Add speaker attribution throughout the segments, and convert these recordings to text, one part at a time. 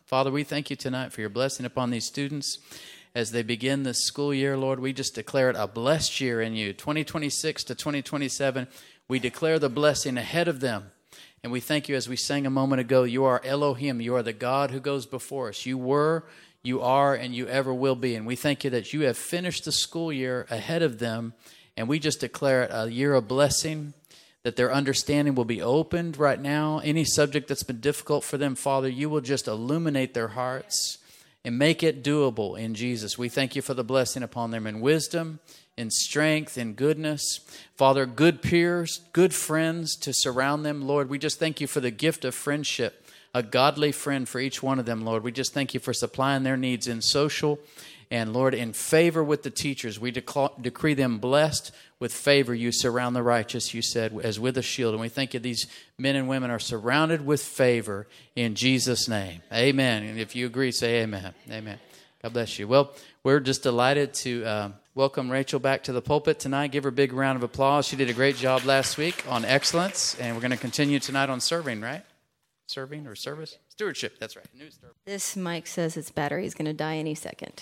Speaker 1: Father, we thank you tonight for your blessing upon these students as they begin this school year. Lord, we just declare it a blessed year in you. 2026 to 2027, we declare the blessing ahead of them. And we thank you, as we sang a moment ago, you are Elohim. You are the God who goes before us. You were, you are, and you ever will be. And we thank you that you have finished the school year ahead of them. And we just declare it a year of blessing, that their understanding will be opened right now. Any subject that's been difficult for them, Father, you will just illuminate their hearts and make it doable in Jesus. We thank you for the blessing upon them in wisdom, in strength, in goodness. Father, good peers, good friends to surround them. Lord, we just thank you for the gift of friendship, a godly friend for each one of them, Lord. We just thank you for supplying their needs in social and, Lord, in favor with the teachers. We decree them blessed with favor. You surround the righteous, you said, as with a shield. And we thank you these men and women are surrounded with favor in Jesus' name. Amen. And if you agree, say amen. Amen. God bless you. Well, we're just delighted to welcome Rachel back to the pulpit tonight. Give her a big round of applause. She did a great job last week on excellence, and we're going to continue tonight on serving, right? Serving or service? Stewardship, that's right.
Speaker 2: This mic says its battery's going to die any second.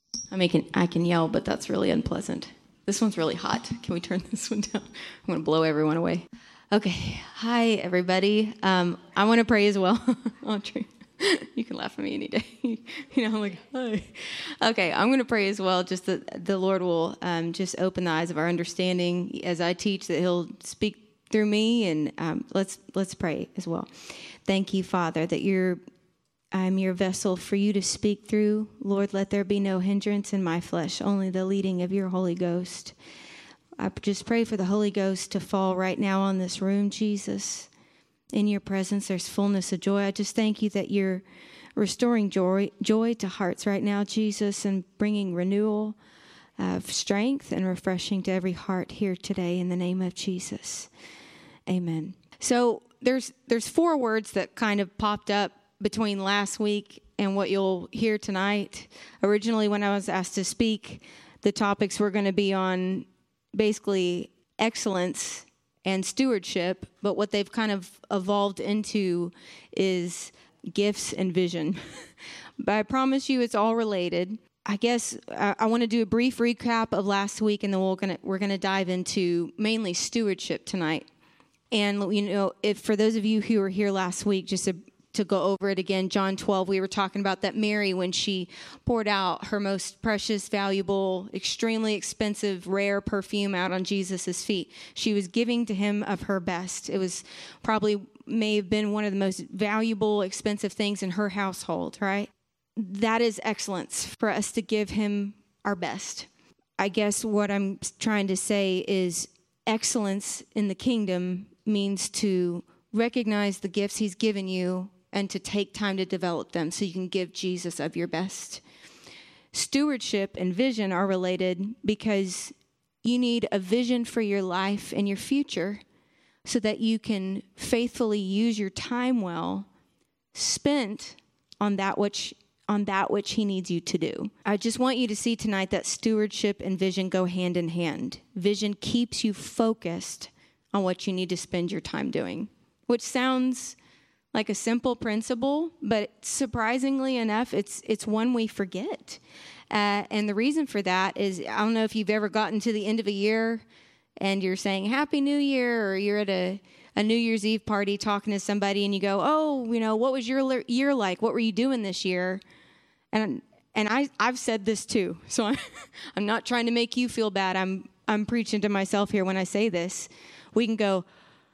Speaker 2: I can yell, but that's really unpleasant. This one's really hot. Can we turn this one down? I'm going to blow everyone away. Okay. Hi, everybody. I want to pray as well. Audrey, you can laugh at me any day. Like, hi. Okay, I'm going to pray as well, just that the Lord will just open the eyes of our understanding as I teach, that he'll speak through me, and let's pray as well. Thank you, Father, that I'm your vessel for you to speak through. Lord, let there be no hindrance in my flesh, only the leading of your Holy Ghost. I just pray for the Holy Ghost to fall right now on this room, Jesus. In your presence, there's fullness of joy. I just thank you that you're restoring joy to hearts right now, Jesus, and bringing renewal of strength and refreshing to every heart here today in the name of Jesus. Amen. So there's 4 words that kind of popped up between last week and what you'll hear tonight. Originally, when I was asked to speak, the topics were going to be on basically excellence and stewardship, but what they've kind of evolved into is gifts and vision. But I promise you it's all related. I guess I want to do a brief recap of last week, and then we're going to dive into mainly stewardship tonight. And if for those of you who were here last week, just to go over it again, John 12, we were talking about that Mary, when she poured out her most precious, valuable, extremely expensive, rare perfume out on Jesus' feet. She was giving to him of her best. It was may have been one of the most valuable, expensive things in her household, right? That is excellence, for us to give him our best. I guess what I'm trying to say is excellence in the kingdom means to recognize the gifts he's given you and to take time to develop them so you can give Jesus of your best. Stewardship and vision are related because you need a vision for your life and your future so that you can faithfully use your time well spent on that which he needs you to do. I just want you to see tonight that stewardship and vision go hand in hand. Vision keeps you focused on what you need to spend your time doing, which sounds like a simple principle, but surprisingly enough, it's one we forget. And the reason for that is, I don't know if you've ever gotten to the end of a year and you're saying Happy New Year, or you're at a New Year's Eve party talking to somebody and you go, oh, what was your year like? What were you doing this year? And I've said this too, so I'm not trying to make you feel bad. I'm preaching to myself here when I say this. We can go,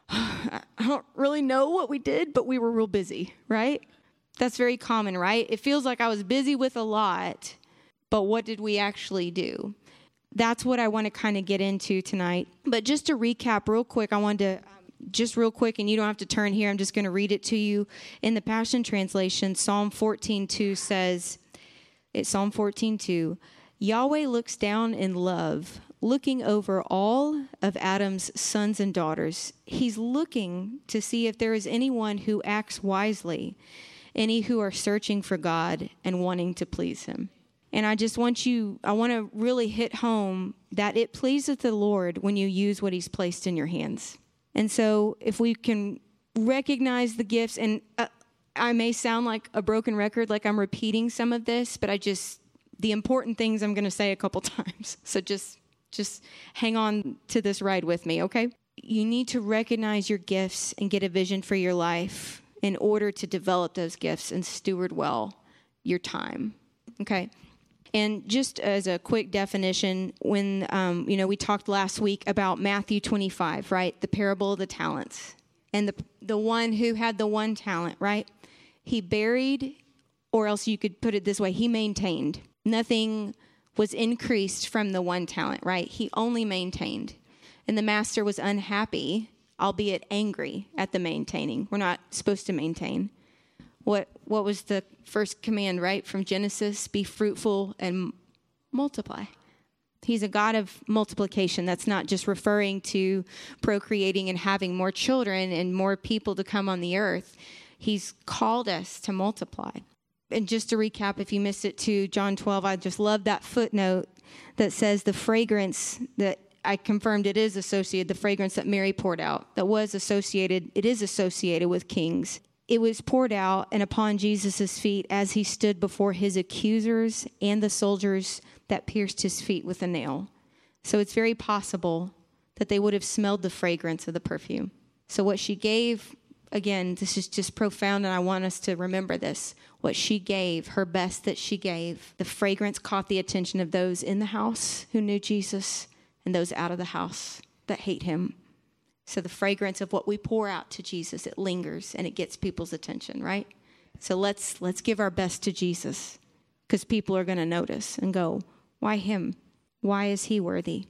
Speaker 2: I don't really know what we did, but we were real busy, right? That's very common, right? It feels like I was busy with a lot, but what did we actually do? That's what I want to kind of get into tonight. But just to recap real quick, I wanted to, just real quick, and you don't have to turn here, I'm just going to read it to you. In the Passion Translation, Psalm 14:2 says, Psalm 14:2, Yahweh looks down in love, looking over all of Adam's sons and daughters. He's looking to see if there is anyone who acts wisely, any who are searching for God and wanting to please him. And I want to really hit home that it pleases the Lord when you use what he's placed in your hands. And so if we can recognize the gifts, and I may sound like a broken record, like I'm repeating some of this, but the important things I'm going to say a couple times. So just hang on to this ride with me, okay? You need to recognize your gifts and get a vision for your life in order to develop those gifts and steward well your time, okay? And just as a quick definition, when, we talked last week about Matthew 25, right? The parable of the talents. And the one who had the one talent, right? He buried, or else you could put it this way, he maintained. Nothing was increased from the one talent, right? He only maintained. And the master was unhappy, albeit angry at the maintaining. We're not supposed to maintain. What was the first command, right? From Genesis, be fruitful and multiply. He's a God of multiplication. That's not just referring to procreating and having more children and more people to come on the earth. He's called us to multiply. And just to recap, if you missed it too, John 12, I just love that footnote that says the fragrance that I confirmed it is associated, the fragrance that Mary poured out, it is associated with kings. It was poured out and upon Jesus' feet as he stood before his accusers and the soldiers that pierced his feet with a nail. So it's very possible that they would have smelled the fragrance of the perfume. So what she gave, again, this is just profound, and I want us to remember this. What she gave, her best that she gave, the fragrance caught the attention of those in the house who knew Jesus and those out of the house that hate him. So the fragrance of what we pour out to Jesus, it lingers and it gets people's attention, right? So let's give our best to Jesus, because people are going to notice and go, why him? Why is he worthy?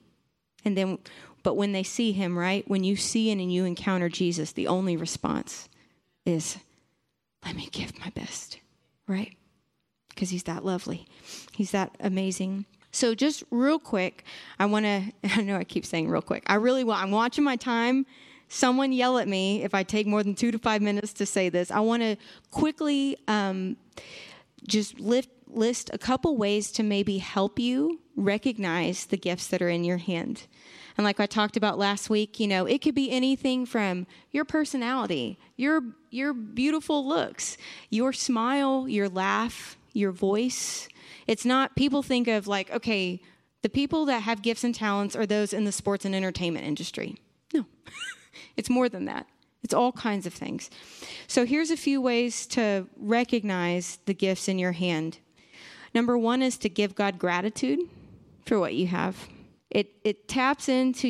Speaker 2: But when they see him, right? When you see and you encounter Jesus, the only response is, let me give my best, right? Because he's that lovely. He's that amazing. So just real quick, I know I keep saying real quick. I'm watching my time. Someone yell at me if I take more than 2 to 5 minutes to say this. I want to quickly just list a couple ways to maybe help you recognize the gifts that are in your hand. And like I talked about last week, it could be anything from your personality, your beautiful looks, your smile, your laugh, your voice. It's not, people think of like, okay, the people that have gifts and talents are those in the sports and entertainment industry. No, it's more than that. It's all kinds of things. So here's a few ways to recognize the gifts in your hand. Number one is to give God gratitude for what you have. It taps into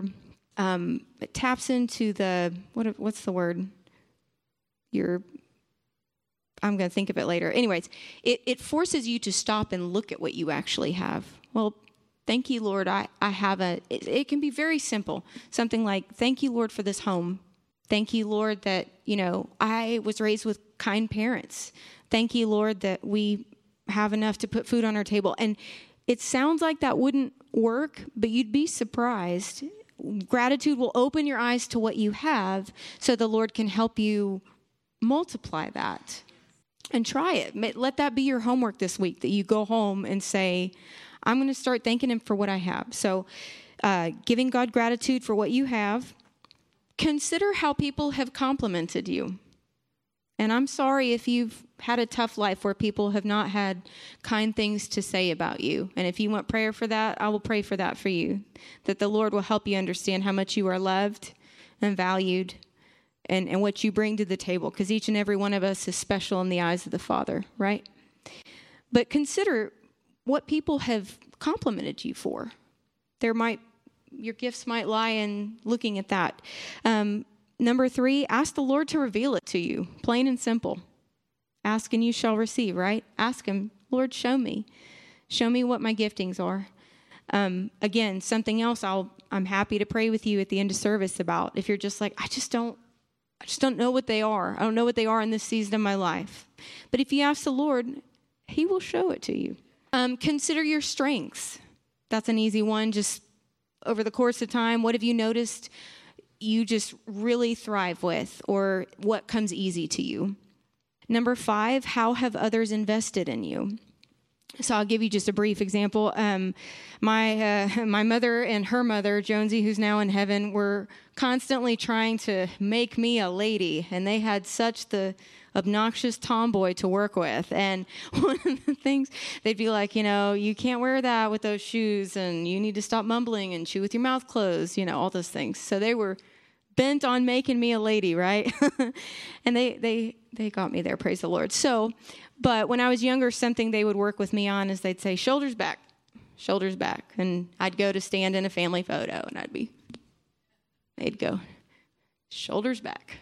Speaker 2: what's the word? I'm going to think of it later. Anyways, it forces you to stop and look at what you actually have. Well, thank you, Lord. I have it can be very simple. Something like, thank you, Lord, for this home. Thank you, Lord, that, I was raised with kind parents. Thank you, Lord, that we have enough to put food on our table. And it sounds like that wouldn't work, but you'd be surprised. Gratitude will open your eyes to what you have so the Lord can help you multiply that. And try it. Let that be your homework this week, that you go home and say, I'm going to start thanking him for what I have. So giving God gratitude for what you have. Consider how people have complimented you. And I'm sorry if you've had a tough life where people have not had kind things to say about you. And if you want prayer for that, I will pray for that for you. That the Lord will help you understand how much you are loved and valued and what you bring to the table. Because each and every one of us is special in the eyes of the Father, right? But consider what people have complimented you for. Your gifts might lie in looking at that. Number 3, ask the Lord to reveal it to you. Plain and simple. Ask and you shall receive, right? Ask him, Lord, show me. Show me what my giftings are. Again, something else I'm happy to pray with you at the end of service about. If you're just like, I just don't know what they are. I don't know what they are in this season of my life. But if you ask the Lord, he will show it to you. Consider your strengths. That's an easy one. Just over the course of time, what have you noticed you just really thrive with, or what comes easy to you? Number 5, how have others invested in you? So I'll give you just a brief example. My mother and her mother, Jonesy, who's now in heaven, were constantly trying to make me a lady, and they had such the obnoxious tomboy to work with. And one of the things, they'd be like, you can't wear that with those shoes, and you need to stop mumbling and chew with your mouth closed, all those things. So they were bent on making me a lady, right? And they got me there, praise the Lord. So, but when I was younger, something they would work with me on is they'd say, shoulders back. And I'd go to stand in a family photo, and they'd go, shoulders back.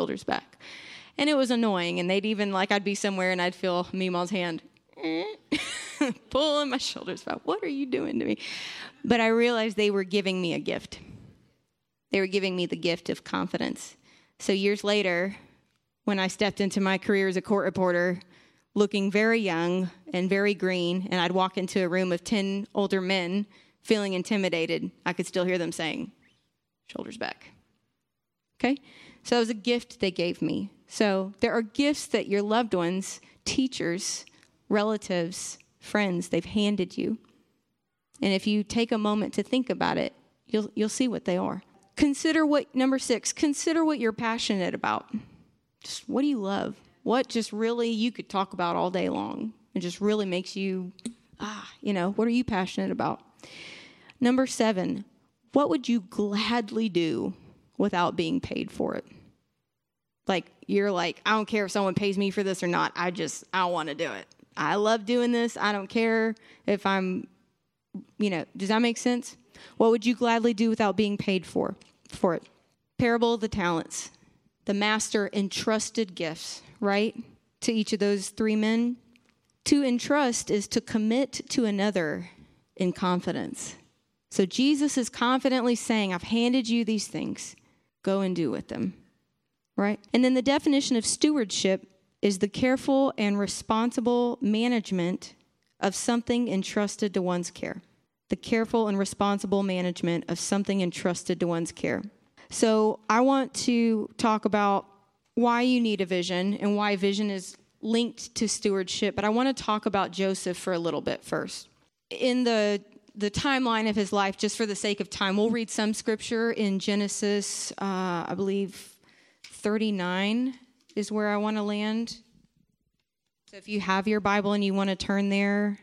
Speaker 2: And it was annoying. And they'd even, I'd be somewhere and I'd feel Meemaw's hand pulling my shoulders back. What are you doing to me? But I realized they were giving me a gift. They were giving me the gift of confidence. So years later, when I stepped into my career as a court reporter, looking very young and very green, and I'd walk into a room of 10 older men feeling intimidated, I could still hear them saying, shoulders back. Okay? So that was a gift they gave me. So there are gifts that your loved ones, teachers, relatives, friends, they've handed you. And if you take a moment to think about it, you'll see what they are. Number 6, consider what you're passionate about. Just what do you love? What just really you could talk about all day long? It just really makes you, what are you passionate about? Number 7, what would you gladly do without being paid for it? You're like, I don't care if someone pays me for this or not. I want to do it. I love doing this. I don't care if I'm, does that make sense? What would you gladly do without being paid for it? Parable of the talents. The master entrusted gifts, right? To each of those 3 men. To entrust is to commit to another in confidence. So Jesus is confidently saying, I've handed you these things. Go and do with them, right? And then the definition of stewardship is the careful and responsible management of something entrusted to one's care. The careful and responsible management of something entrusted to one's care. So I want to talk about why you need a vision and why vision is linked to stewardship, but I want to talk about Joseph for a little bit first. In the timeline of his life, just for the sake of time, we'll read some scripture in Genesis, I believe 39 is where I want to land. So if you have your Bible and you want to turn there,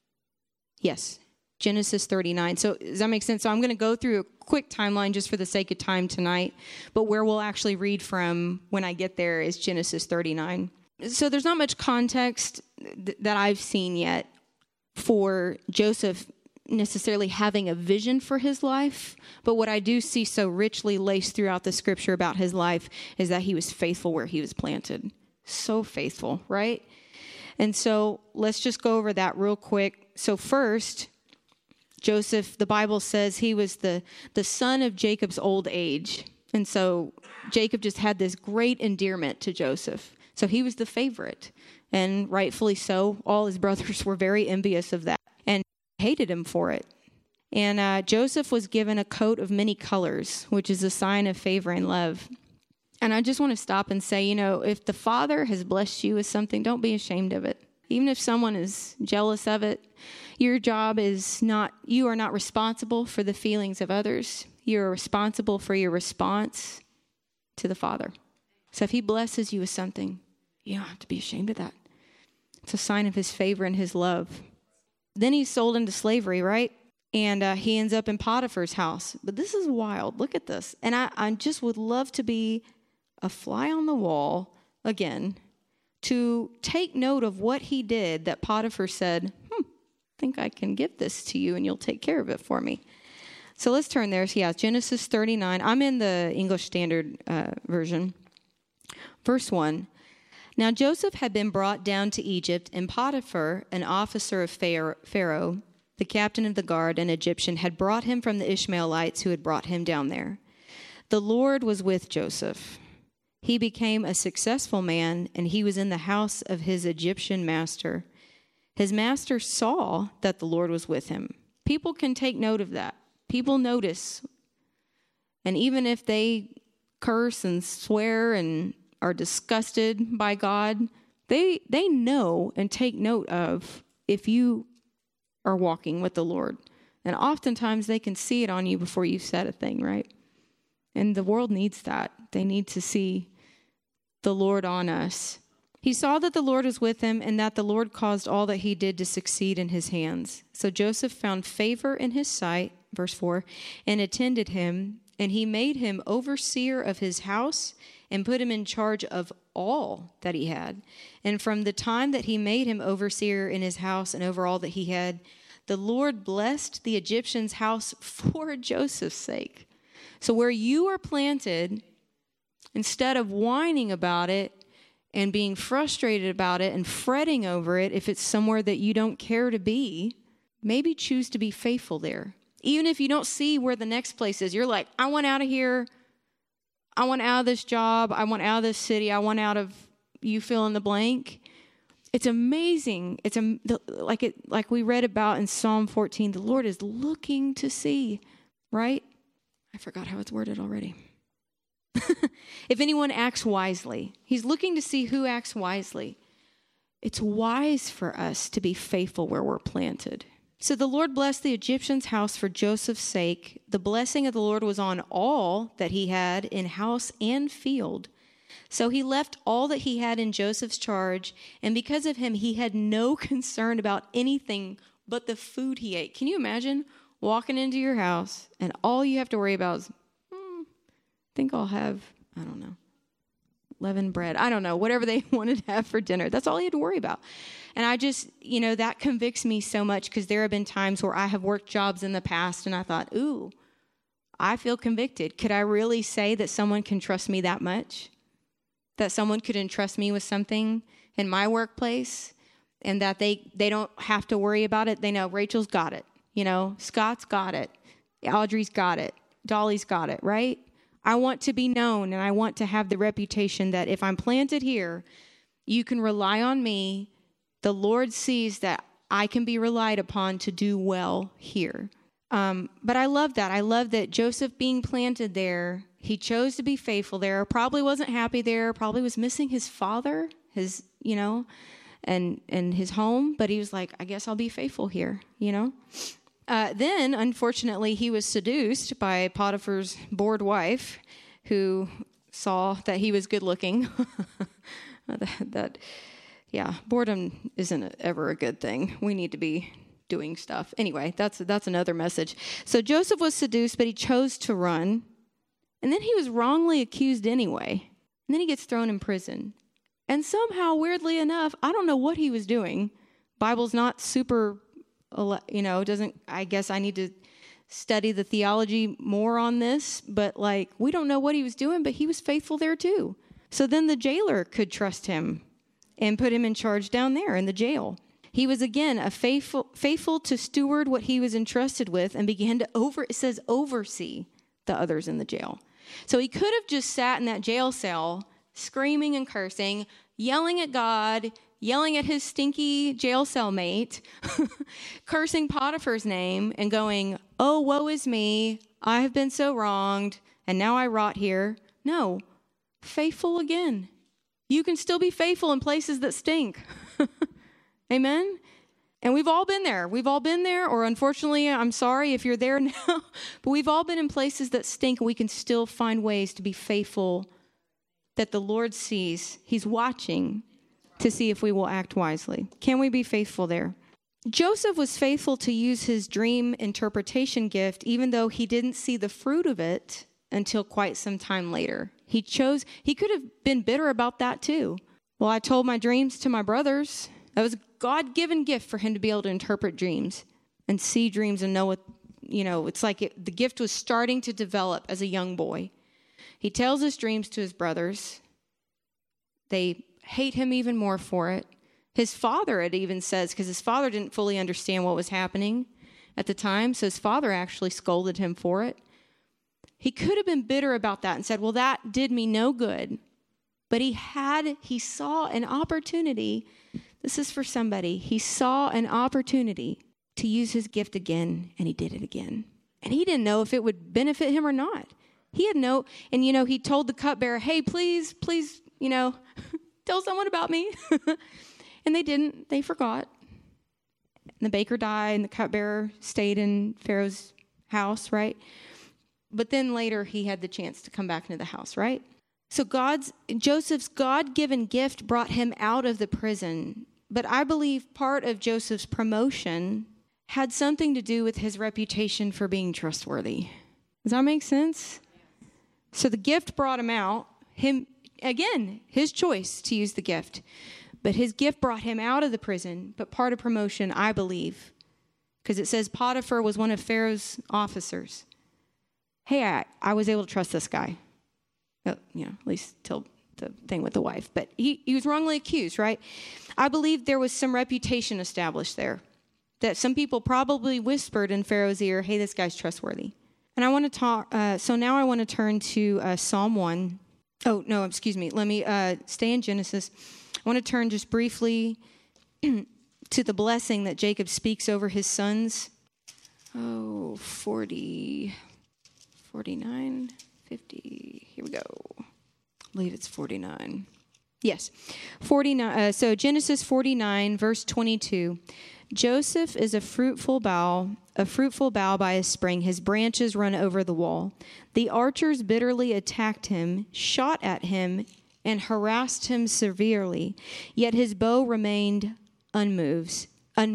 Speaker 2: yes, Genesis 39. So does that make sense? So I'm going to go through a quick timeline just for the sake of time tonight, but where we'll actually read from when I get there is Genesis 39. So there's not much context that I've seen yet for Joseph necessarily having a vision for his life, but what I do see so richly laced throughout the scripture about his life is that he was faithful where he was planted. So faithful, right? And so let's just go over that real quick. So first, Joseph, the Bible says he was the son of Jacob's old age. And so Jacob just had this great endearment to Joseph. So he was the favorite, and rightfully so. All his brothers were very envious of that and hated him for it. And Joseph was given a coat of many colors, which is a sign of favor and love. And I just want to stop and say, if the Father has blessed you with something, don't be ashamed of it. Even if someone is jealous of it, your job is you are not responsible for the feelings of others. You are responsible for your response to the Father. So if he blesses you with something, you don't have to be ashamed of that. It's a sign of his favor and his love. Then he's sold into slavery, right? And he ends up in Potiphar's house. But this is wild. Look at this. And I just would love to be a fly on the wall again to take note of what he did that Potiphar said, I think I can give this to you and you'll take care of it for me. So let's turn there. So Genesis 39. I'm in the English Standard Version. Verse 1. Now Joseph had been brought down to Egypt, and Potiphar, an officer of Pharaoh, the captain of the guard, an Egyptian, had brought him from the Ishmaelites who had brought him down there. The Lord was with Joseph. He became a successful man, and he was in the house of his Egyptian master. His master saw that the Lord was with him. People can take note of that. People notice. And even if they curse and swear and are disgusted by God, they know and take note of if you are walking with the Lord. And oftentimes they can see it on you before you've said a thing, right? And the world needs that. They need to see the Lord on us. He saw that the Lord was with him and that the Lord caused all that he did to succeed in his hands. So Joseph found favor in his sight, verse 4, and attended him, and he made him overseer of his house and put him in charge of all that he had. And from the time that he made him overseer in his house and over all that he had, the Lord blessed the Egyptian's house for Joseph's sake. So where you are planted, instead of whining about it and being frustrated about it and fretting over it, if it's somewhere that you don't care to be, maybe choose to be faithful there. Even if you don't see where the next place is, you're like, I want out of here. I want out of this job. I want out of this city. I want out of, you fill in the blank. It's amazing. It's like we read about in Psalm 14. The Lord is looking to see, right? I forgot how it's worded already. If anyone acts wisely, he's looking to see who acts wisely. It's wise for us to be faithful where we're planted. So the Lord blessed the Egyptian's house for Joseph's sake. The blessing of the Lord was on all that he had in house and field. So he left all that he had in Joseph's charge, and because of him, he had no concern about anything but the food he ate. Can you imagine walking into your house and all you have to worry about is, I think I'll have, I don't know, leavened bread. I don't know, whatever they wanted to have for dinner. That's all he had to worry about. And I just, that convicts me so much because there have been times where I have worked jobs in the past and I thought, ooh, I feel convicted. Could I really say that someone can trust me that much? That someone could entrust me with something in my workplace and that they don't have to worry about it? They know Rachel's got it. Scott's got it. Audrey's got it. Dolly's got it, right? I want to be known and I want to have the reputation that if I'm planted here, you can rely on me. The Lord sees that I can be relied upon to do well here. But I love that. I love that Joseph being planted there, he chose to be faithful there, probably wasn't happy there, probably was missing his father, and his home, but he was like, I guess I'll be faithful here, Then, unfortunately, he was seduced by Potiphar's bored wife, who saw that he was good looking. Boredom isn't ever a good thing. We need to be doing stuff. Anyway, that's another message. So Joseph was seduced, but he chose to run. And then he was wrongly accused anyway. And then he gets thrown in prison. And somehow, weirdly enough, I don't know what he was doing. Bible's not super, I guess I need to study the theology more on this. But we don't know what he was doing, but he was faithful there too. So then the jailer could trust him and put him in charge down there in the jail. He was, again, faithful to steward what he was entrusted with and began to oversee the others in the jail. So he could have just sat in that jail cell, screaming and cursing, yelling at God, yelling at his stinky jail cellmate, cursing Potiphar's name and going, oh, woe is me, I have been so wronged, and now I rot here. No, faithful again. You can still be faithful in places that stink. Amen? And we've all been there. We've all been there, or unfortunately, I'm sorry if you're there now, but we've all been in places that stink, and we can still find ways to be faithful that the Lord sees. He's watching to see if we will act wisely. Can we be faithful there? Joseph was faithful to use his dream interpretation gift, even though he didn't see the fruit of it until quite some time later. He could have been bitter about that too. Well, I told my dreams to my brothers. That was a God-given gift for him to be able to interpret dreams and see dreams and know what, it's like the gift was starting to develop as a young boy. He tells his dreams to his brothers. They hate him even more for it. His father, it even says, because his father didn't fully understand what was happening at the time, so his father actually scolded him for it. He could have been bitter about that and said, well, that did me no good. But he saw an opportunity. This is for somebody. He saw an opportunity to use his gift again, and he did it again. And he didn't know if it would benefit him or not. He had and he told the cupbearer, hey, please, tell someone about me. And they didn't. They forgot. And the baker died, and the cupbearer stayed in Pharaoh's house, right? But then later he had the chance to come back into the house, right? So Joseph's God-given gift brought him out of the prison. But I believe part of Joseph's promotion had something to do with his reputation for being trustworthy. Does that make sense? So the gift brought him out. Again, his choice to use the gift. But his gift brought him out of the prison. But part of promotion, I believe, because it says Potiphar was one of Pharaoh's officers. Hey, I was able to trust this guy. At least till the thing with the wife. But he was wrongly accused, right? I believe there was some reputation established there. That some people probably whispered in Pharaoh's ear, hey, this guy's trustworthy. And I want to talk, so now I want to turn to Psalm 1. Oh, no, excuse me. Let me stay in Genesis. I want to turn just briefly to the blessing that Jacob speaks over his sons. 49, 50. Here we go. I believe it's 49. Yes, 49. So Genesis 49, verse 22. Joseph is a fruitful bough by a spring. His branches run over the wall. The archers bitterly attacked him, shot at him, and harassed him severely. Yet his bow remained unmoved.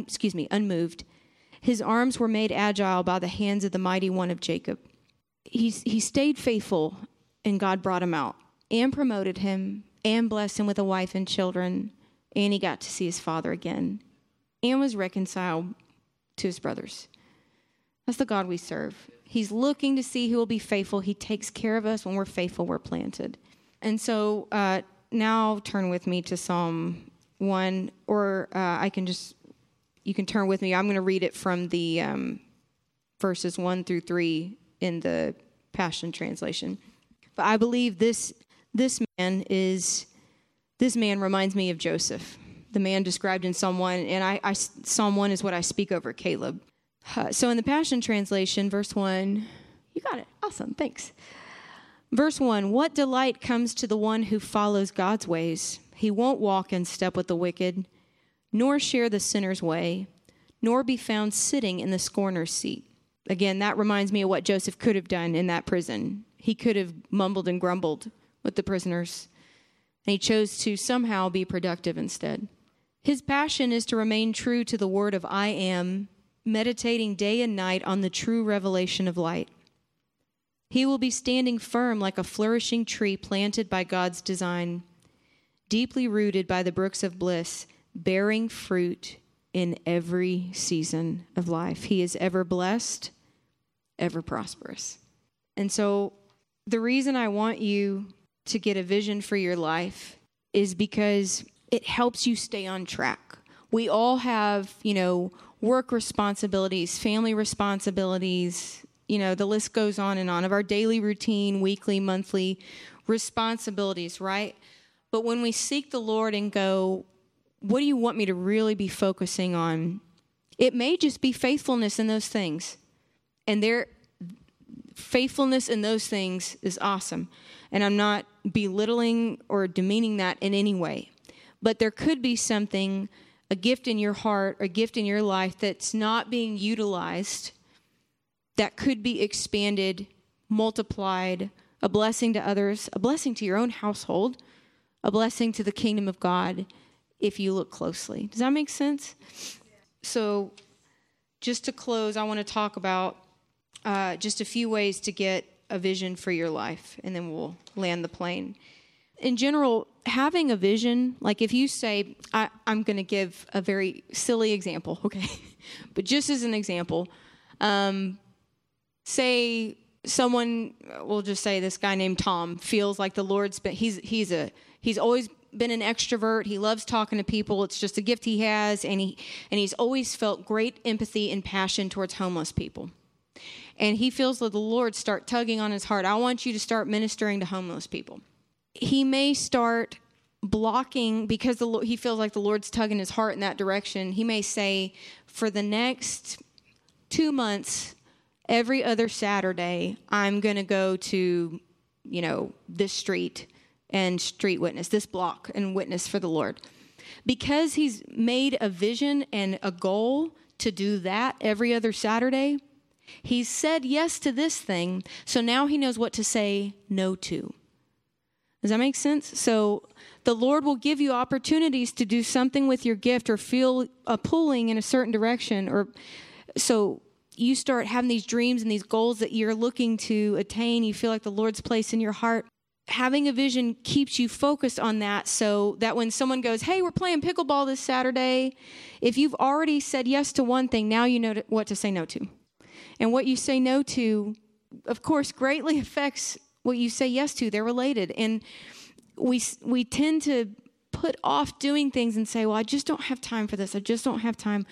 Speaker 2: His arms were made agile by the hands of the mighty one of Jacob. He stayed faithful, and God brought him out and promoted him and blessed him with a wife and children, and he got to see his father again and was reconciled to his brothers. That's the God we serve. He's looking to see who will be faithful. He takes care of us. When we're faithful, we're planted. And so now turn with me to Psalm 1, or you can turn with me. I'm going to read it from the verses 1 through 3 in the Passion Translation. But I believe this man reminds me of Joseph, the man described in Psalm 1, and Psalm 1 is what I speak over Caleb. So in the Passion Translation, verse 1, you got it. Awesome, thanks. Verse 1, what delight comes to the one who follows God's ways? He won't walk in step with the wicked, nor share the sinner's way, nor be found sitting in the scorner's seat. Again, that reminds me of what Joseph could have done in that prison. He could have mumbled and grumbled with the prisoners, and he chose to somehow be productive instead. His passion is to remain true to the word of I am, meditating day and night on the true revelation of light. He will be standing firm like a flourishing tree planted by God's design, deeply rooted by the brooks of bliss, bearing fruit in every season of life. He is ever blessed, ever prosperous. And so the reason I want you to get a vision for your life is because it helps you stay on track. We all have, work responsibilities, family responsibilities, the list goes on of our daily routine, weekly, monthly responsibilities, right? But when we seek the Lord and go, what do you want me to really be focusing on? It may just be faithfulness in those things. And faithfulness in those things is awesome. And I'm not belittling or demeaning that in any way. But there could be something, a gift in your heart, a gift in your life that's not being utilized, that could be expanded, multiplied, a blessing to others, a blessing to your own household, a blessing to the kingdom of God if you look closely. Does that make sense? So just to close, I want to talk about just a few ways to get a vision for your life, and then we'll land the plane. In general, having a vision, like if you say, I'm going to give a very silly example, okay? But just as an example, say someone, we'll just say this guy named Tom feels like the Lord's been, he's always been an extrovert. He loves talking to people. It's just a gift he has, and he's always felt great empathy and passion towards homeless people. And he feels that the Lord start tugging on his heart. I want you to start ministering to homeless people. He may start blocking because he feels like the Lord's tugging his heart in that direction. He may say, for the next 2 months, every other Saturday, I'm going to go to, this street and street witness, this block, and witness for the Lord. Because he's made a vision and a goal to do that every other Saturday, he's said yes to this thing, so now he knows what to say no to. Does that make sense? So the Lord will give you opportunities to do something with your gift or feel a pulling in a certain direction. Or so you start having these dreams and these goals that you're looking to attain. You feel like the Lord's placed in your heart. Having a vision keeps you focused on that, so that when someone goes, hey, we're playing pickleball this Saturday, if you've already said yes to one thing, now you know what to say no to. And what you say no to, of course, greatly affects what you say yes to. They're related. And we tend to put off doing things and say, well, I just don't have time for this. I just don't have time.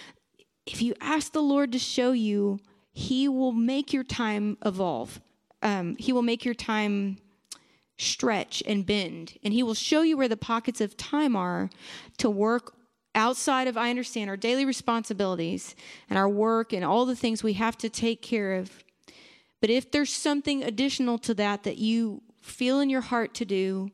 Speaker 2: If you ask the Lord to show you, he will make your time evolve. He will make your time stretch and bend. And he will show you where the pockets of time are to work outside of, I understand, our daily responsibilities and our work and all the things we have to take care of. But if there's something additional to that you feel in your heart to do,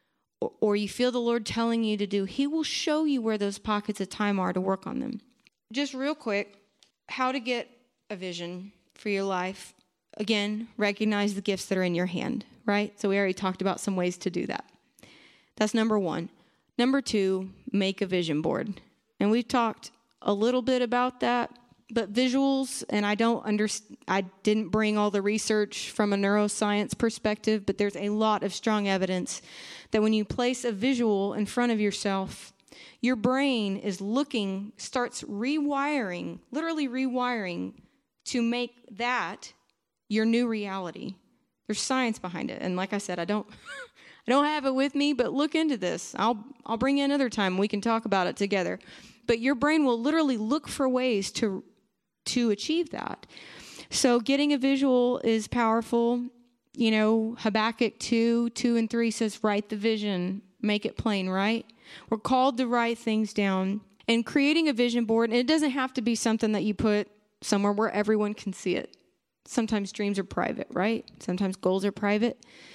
Speaker 2: or you feel the Lord telling you to do, he will show you where those pockets of time are to work on them. Just real quick, how to get a vision for your life. Again, recognize the gifts that are in your hand, right? So we already talked about some ways to do that. That's number one. Number two, make a vision board. And we've talked a little bit about that. But visuals, and I didn't bring all the research from a neuroscience perspective, but there's a lot of strong evidence that when you place a visual in front of yourself, your brain starts literally rewiring to make that your new reality. There's science behind it. And like I said, I don't have it with me, but look into this. I'll bring you another time. We can talk about it together. But your brain will literally look for ways to achieve that. So getting a visual is powerful. You know, Habakkuk 2:2-3 says, write the vision, make it plain, right? We're called to write things down. And creating a vision board, and it doesn't have to be something that you put somewhere where everyone can see it. Sometimes dreams are private, right? Sometimes goals are private.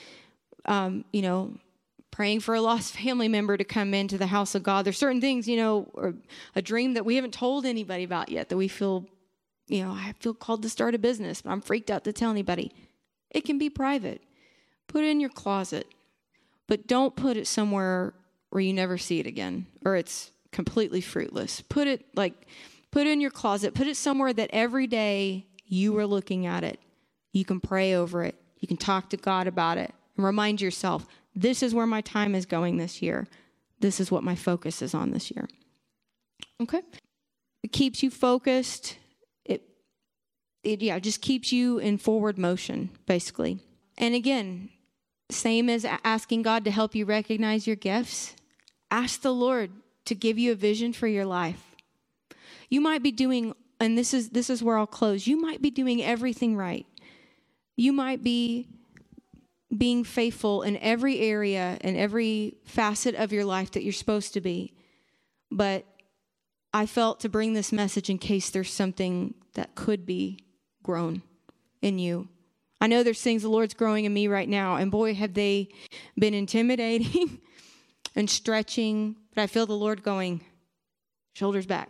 Speaker 2: Praying for a lost family member to come into the house of God. There's certain things, or a dream that we haven't told anybody about yet that we feel, I feel called to start a business, but I'm freaked out to tell anybody. It can be private. Put it in your closet, but don't put it somewhere where you never see it again, or it's completely fruitless. Put it in your closet. Put it somewhere that every day you are looking at it. You can pray over it. You can talk to God about it and remind yourself, this is where my time is going this year. This is what my focus is on this year. Okay? It keeps you focused. It just keeps you in forward motion, basically. And again, same as asking God to help you recognize your gifts. Ask the Lord to give you a vision for your life. You might be doing, and this is where I'll close, you might be doing everything right. You might be being faithful in every area and every facet of your life that you're supposed to be. But I felt to bring this message in case there's something that could be grown in you. I know there's things the Lord's growing in me right now, and boy, have they been intimidating and stretching. But I feel the Lord going, shoulders back,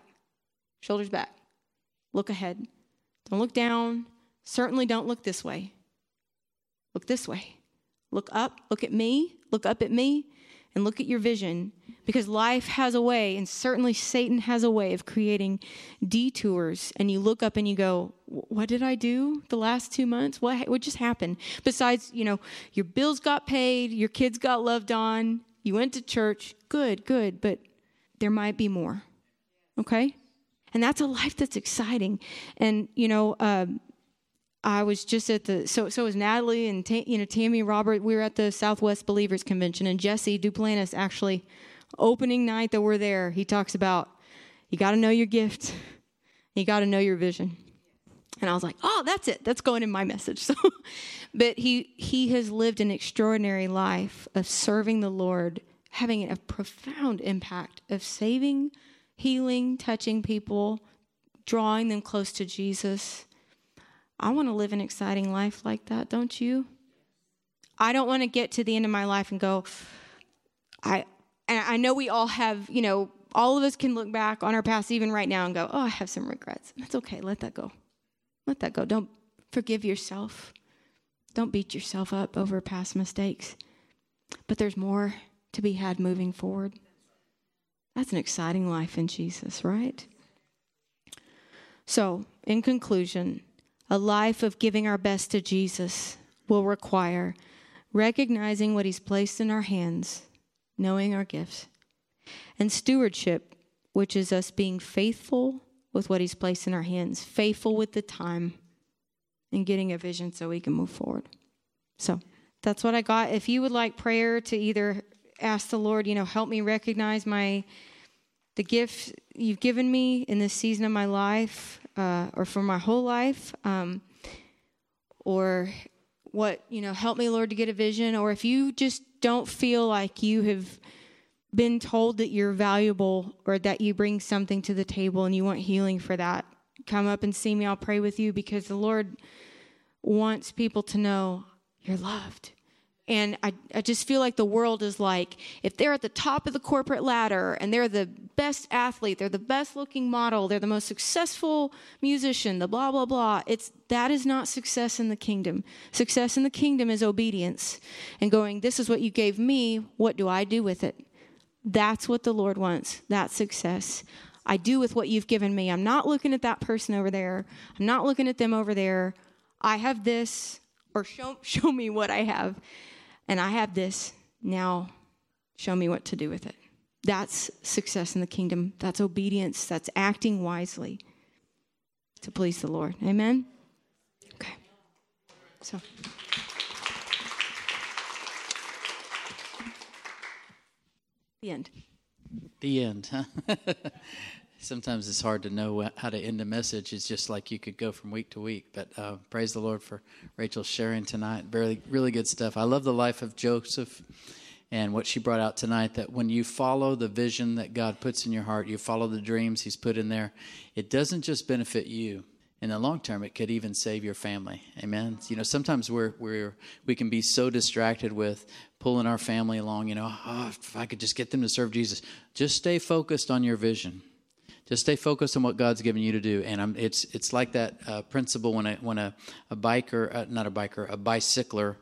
Speaker 2: look ahead. Don't look down. Certainly don't look this way. Look this way. Look up, look up at me, and look at your vision. Because life has a way, and certainly Satan has a way of creating detours. And you look up and you go, what did I do the last 2 months? What just happened? Besides, your bills got paid, your kids got loved on, you went to church. Good, but there might be more. Okay? And that's a life that's exciting. And, I was just at so was Natalie and Tammy and Robert. We were at the Southwest Believers Convention, and Jesse Duplantis, actually, opening night that we're there, he talks about you got to know your gift, you got to know your vision. And I was like, oh, that's it. That's going in my message. So, but he has lived an extraordinary life of serving the Lord, having a profound impact of saving, healing, touching people, drawing them close to Jesus. I want to live an exciting life like that, don't you? I don't want to get to the end of my life and go, I know we all have, all of us can look back on our past even right now and go, oh, I have some regrets. That's okay. Let that go. Let that go. Don't forgive yourself. Don't beat yourself up over past mistakes. but there's more to be had moving forward. That's an exciting life in Jesus, right? So, in conclusion, a life of giving our best to Jesus will require recognizing what he's placed in our hands, knowing our gifts, and stewardship, which is us being faithful with what he's placed in our hands, faithful with the time, and getting a vision so we can move forward. So that's what I got. If you would like prayer to either ask the Lord, help me recognize the gift you've given me in this season of my life, or for my whole life, or what, help me, Lord, to get a vision. Or if you just don't feel like you have been told that you're valuable or that you bring something to the table and you want healing for that, come up and see me. I'll pray with you, because the Lord wants people to know you're loved. And I just feel like the world is like, if they're at the top of the corporate ladder and they're the best athlete, they're the best looking model, they're the most successful musician, the blah, blah, blah. That is not success in the kingdom. Success in the kingdom is obedience and going, this is what you gave me. What do I do with it? That's what the Lord wants. That's success. I do with what you've given me. I'm not looking at that person over there. I'm not looking at them over there. I have this, or show me what I have. And I have this. Now show me what to do with it. That's success in the kingdom. That's obedience. That's acting wisely to please the Lord. Amen? Okay. So. The end.
Speaker 1: The end, huh? Sometimes it's hard to know how to end a message. It's just like you could go from week to week. But praise the Lord for Rachel sharing tonight. Really good stuff. I love the life of Joseph and what she brought out tonight, that when you follow the vision that God puts in your heart, you follow the dreams he's put in there, it doesn't just benefit you. In the long term, it could even save your family. Amen. Sometimes we can be so distracted with pulling our family along. If I could just get them to serve Jesus. Just stay focused on your vision. Just stay focused on what God's given you to do. And it's like that principle when a bicycler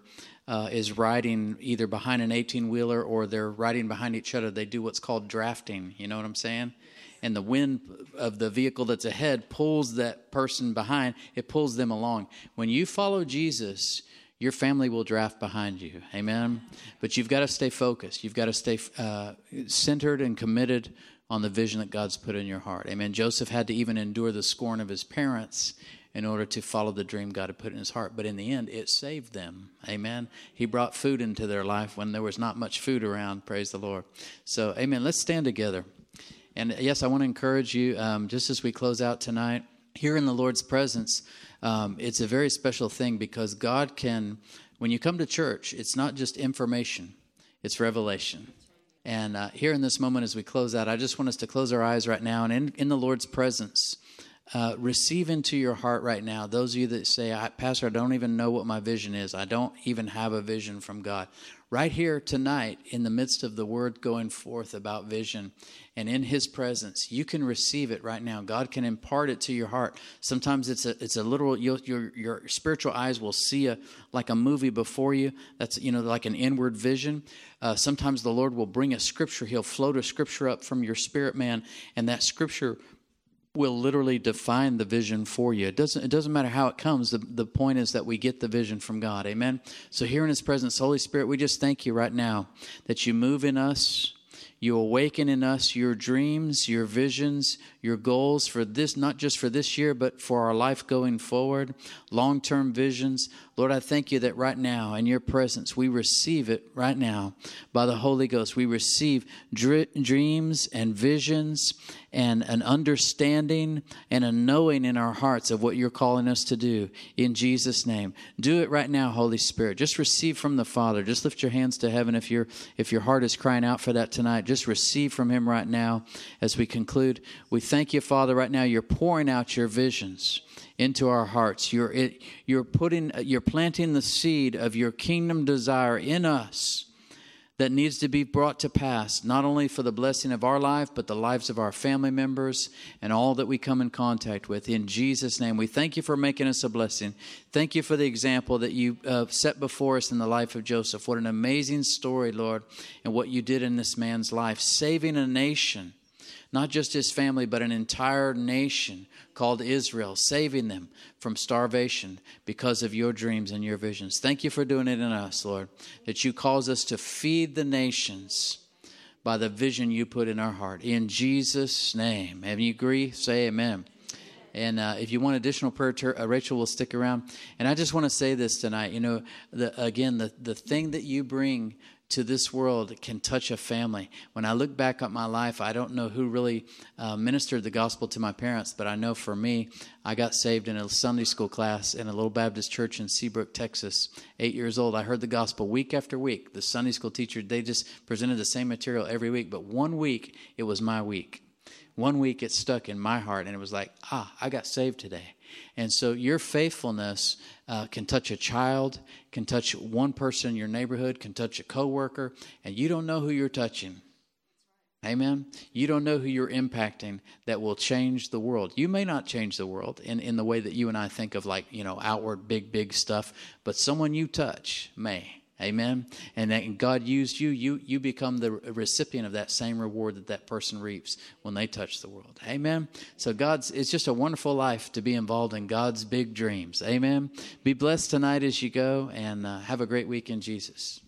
Speaker 1: is riding either behind an 18-wheeler or they're riding behind each other. They do what's called drafting. You know what I'm saying? And the wind of the vehicle that's ahead pulls that person behind. It pulls them along. When you follow Jesus, your family will draft behind you. Amen? But you've got to stay focused. You've got to stay centered and committed on the vision that God's put in your heart. Amen. Joseph had to even endure the scorn of his parents in order to follow the dream God had put in his heart. But in the end, it saved them. Amen. He brought food into their life when there was not much food around. Praise the Lord. So, amen. Let's stand together. And yes, I want to encourage you, just as we close out tonight, here in the Lord's presence, it's a very special thing, because God can, when you come to church, it's not just information, it's revelation. And here in this moment as we close out, I just want us to close our eyes right now, and in the Lord's presence, receive into your heart right now, those of you that say, Pastor, I don't even know what my vision is. I don't even have a vision from God. Right here tonight, in the midst of the word going forth about vision and in his presence, you can receive it right now. God can impart it to your heart. Sometimes it's a literal, your spiritual eyes will see like a movie before you. That's, like an inward vision. Sometimes the Lord will bring a scripture. He'll float a scripture up from your spirit man, and that scripture will literally define the vision for you. It doesn't matter how it comes. The point is that we get the vision from God. Amen. So here in his presence, Holy Spirit, we just thank you right now that you move in us. You awaken in us your dreams, your visions, your goals for this, not just for this year, but for our life going forward, long-term visions. Lord, I thank you that right now in your presence, we receive it right now by the Holy Ghost. We receive dreams and visions and an understanding and a knowing in our hearts of what you're calling us to do in Jesus' name. Do it right now, Holy Spirit. Just receive from the Father. Just lift your hands to heaven if your heart is crying out for that tonight. Just receive from him right now as we conclude. We thank you, Father, right now. You're pouring out your visions into our hearts. You're planting the seed of your kingdom desire in us, that needs to be brought to pass, not only for the blessing of our life, but the lives of our family members and all that we come in contact with. In Jesus' name, we thank you for making us a blessing. Thank you for the example that you set before us in the life of Joseph. What an amazing story, Lord, and what you did in this man's life, saving a nation. Not just his family, but an entire nation called Israel, saving them from starvation because of your dreams and your visions. Thank you for doing it in us, Lord, that you cause us to feed the nations by the vision you put in our heart. In Jesus' name. And you agree? Say amen. And if you want additional prayer, Rachel will stick around. And I just want to say this tonight. You know, the thing that you bring to this world can touch a family. When I look back at my life, I don't know who really ministered the gospel to my parents, but I know for me, I got saved in a Sunday school class in a little Baptist church in Seabrook, Texas. 8 years old. I heard the gospel week after week. The Sunday school teacher, they just presented the same material every week, but 1 week, it was my week. 1 week it stuck in my heart, and it was like, I got saved today. And so your faithfulness can touch a child, can touch one person in your neighborhood, can touch a coworker, and you don't know who you're touching. Amen? You don't know who you're impacting that will change the world. You may not change the world in the way that you and I think of, like, you know, outward big stuff, but someone you touch may. Amen. And that God used you. You become the recipient of that same reward that person reaps when they touch the world. Amen. So it's just a wonderful life to be involved in God's big dreams. Amen. Be blessed tonight as you go, and have a great week in Jesus.